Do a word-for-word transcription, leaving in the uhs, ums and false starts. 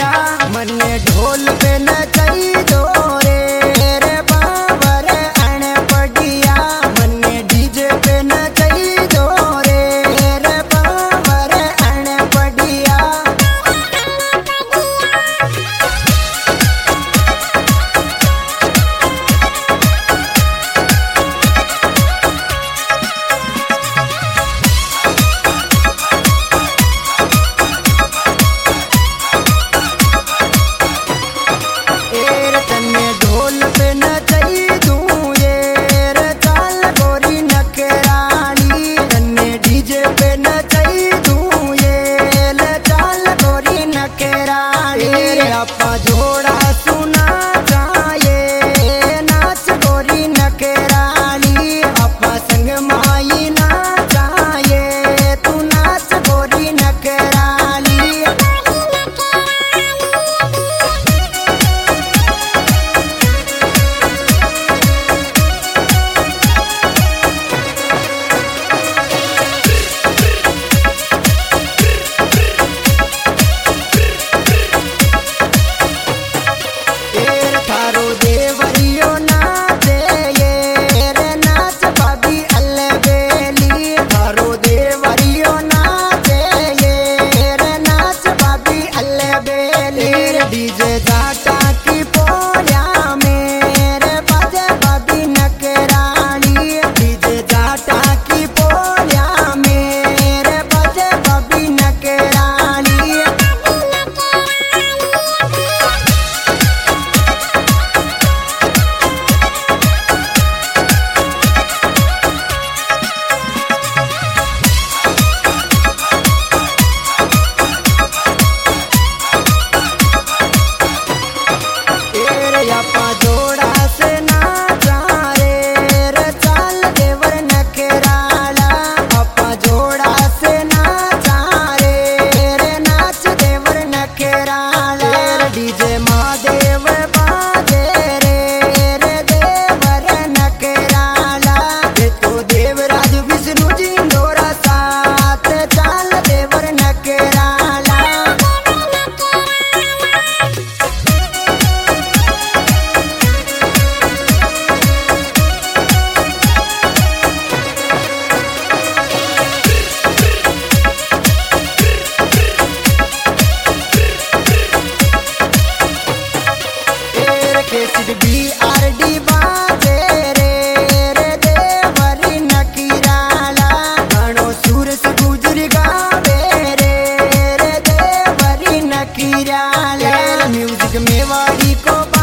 मने ढोल पे नचाई दो रे रे बाबर अण पडिया मने डीजे पे नचाई दो रे रे बाबर अण पडिया ढोल पे नचाई दूं ये रे चाल गोरी नकराली तन्ने डीजे पे नचाई दूं ये ले चाल गोरी नकराली रे अपा जोड़ा सुना जाए नाच गोरी नकराली अपा संग माई ना जाए तू नाच गोरी नकराली थारो देवरियो नाचे ये रे नाच भाभी अल्ले बेली थारो देवरियो नाचे ये रे नाच भाभी अल्ले बेली डीजे जाटा की पोलिया मेरे बाजे भाभी नकरानी डीजे जाटा की पोलिया मेरे बाजे भाभी नकरानी अपा जोड़ा से ना जा रे रे चाल देवर नकराला अपा जोड़ा से ना जा रे रे नाच देवर नकराला डीजे महादेव बाजे रे रे देवर नकराला ये तो देवराज विष्णु जी डोरा साथ चाल देवर नकराला केसरी बी आर डी बाजे रे रे देवरी नकीराला घणो सूरज गुजरी गावे रे रे देवरी नकीराला म्यूजिक मेवाड़ी को